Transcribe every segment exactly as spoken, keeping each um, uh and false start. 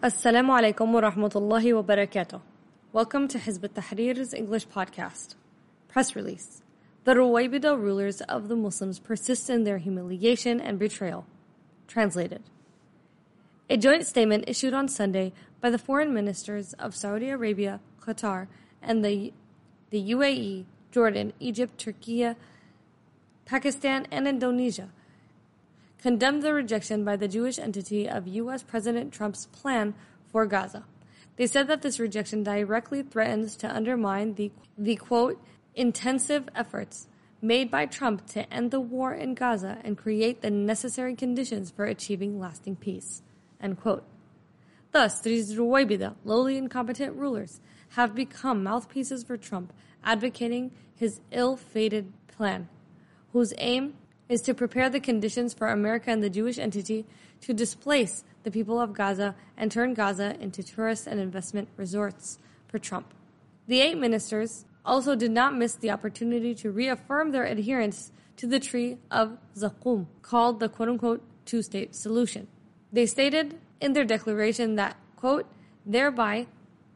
Assalamu alaikum wa rahmatullahi wa barakatuh. Welcome to Hizb ut-Tahrir's English podcast. Press release. The Ruwaybida rulers of the Muslims persist in their humiliation and betrayal. Translated. A joint statement issued on Sunday by the foreign ministers of Saudi Arabia, Qatar, and the, the U A E, Jordan, Egypt, Turkey, Pakistan, and Indonesia condemned the rejection by the Jewish entity of U S President Trump's plan for Gaza. They said that this rejection directly threatens to undermine the, the quote, intensive efforts made by Trump to end the war in Gaza and create the necessary conditions for achieving lasting peace, end quote. Thus, these Ruwaybida, lowly incompetent rulers, have become mouthpieces for Trump, advocating his ill-fated plan, whose aim is to prepare the conditions for America and the Jewish entity to displace the people of Gaza and turn Gaza into tourist and investment resorts for Trump. The eight ministers also did not miss the opportunity to reaffirm their adherence to the Treaty of Zaqqum, called the quote-unquote two-state solution. They stated in their declaration that, quote, thereby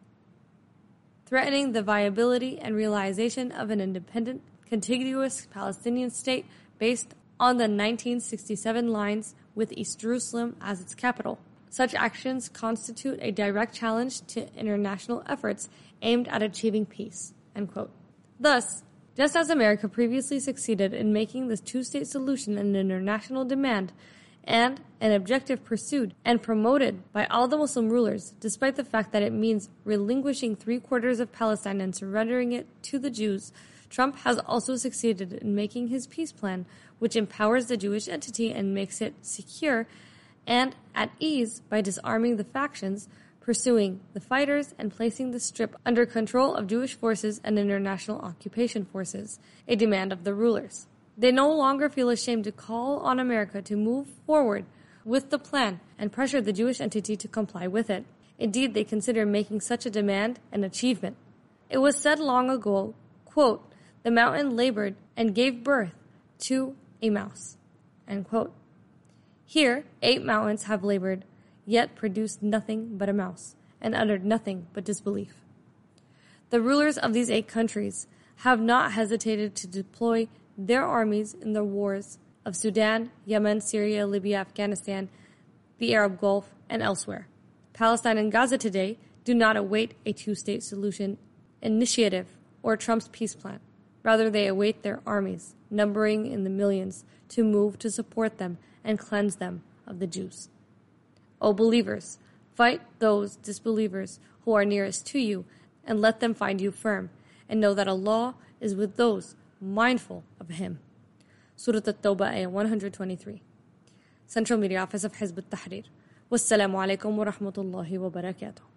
threatening the viability and realization of an independent, contiguous Palestinian state based on the nineteen sixty-seven lines with East Jerusalem as its capital. Such actions constitute a direct challenge to international efforts aimed at achieving peace, end quote. Thus, just as America previously succeeded in making this two-state solution an international demand and an objective pursued and promoted by all the Muslim rulers, despite the fact that it means relinquishing three-quarters of Palestine and surrendering it to the Jews, Trump has also succeeded in making his peace plan, which empowers the Jewish entity and makes it secure and at ease by disarming the factions, pursuing the fighters, and placing the Strip under control of Jewish forces and international occupation forces, a demand of the rulers. They no longer feel ashamed to call on America to move forward with the plan and pressure the Jewish entity to comply with it. Indeed, they consider making such a demand an achievement. It was said long ago, quote, the mountain labored and gave birth to a mouse, end quote. Here, eight mountains have labored, yet produced nothing but a mouse, and uttered nothing but disbelief. The rulers of these eight countries have not hesitated to deploy their armies in the wars of Sudan, Yemen, Syria, Libya, Afghanistan, the Arab Gulf, and elsewhere. Palestine and Gaza today do not await a two-state solution initiative or Trump's peace plan. Rather, they await their armies, numbering in the millions, to move to support them and cleanse them of the Jews. O believers, fight those disbelievers who are nearest to you, and let them find you firm, and know that Allah is with those mindful of Him. Surah At-Tawbah, Ayah one twenty-three. Central Media Office of Hizb ut-Tahrir. Wassalamu alaikum wa rahmatullahi wa barakatuh.